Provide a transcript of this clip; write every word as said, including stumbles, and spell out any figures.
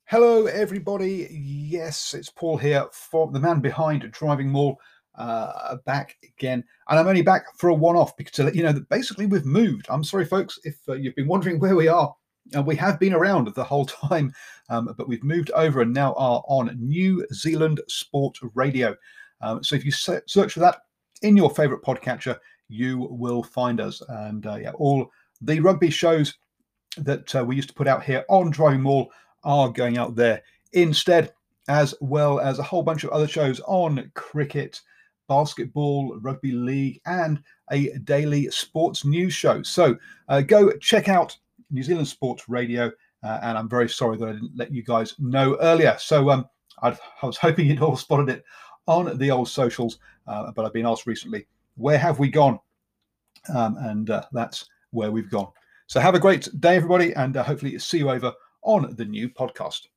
Hello, everybody. Yes, it's Paul here, for the man behind Driving Maul, uh, back again. And I'm only back for a one-off because to let you know that basically we've moved. I'm sorry, folks, if uh, you've been wondering where we are. Uh, we have been around the whole time, um, but we've moved over and now are on New Zealand Sport Radio. Um, so if you se- search for that in your favourite podcatcher, you will find us. And uh, yeah, all the rugby shows that uh, we used to put out here on Driving Maul are going out there instead, as well as a whole bunch of other shows on cricket, basketball, rugby league, and a daily sports news show. So uh, go check out New Zealand Sports Radio, uh, and I'm very sorry that I didn't let you guys know earlier. So um, I'd, I was hoping you'd all spotted it on the old socials, uh, but I've been asked recently, where have we gone? Um, and uh, that's where we've gone. So have a great day, everybody, and uh, hopefully see you over on the new podcast.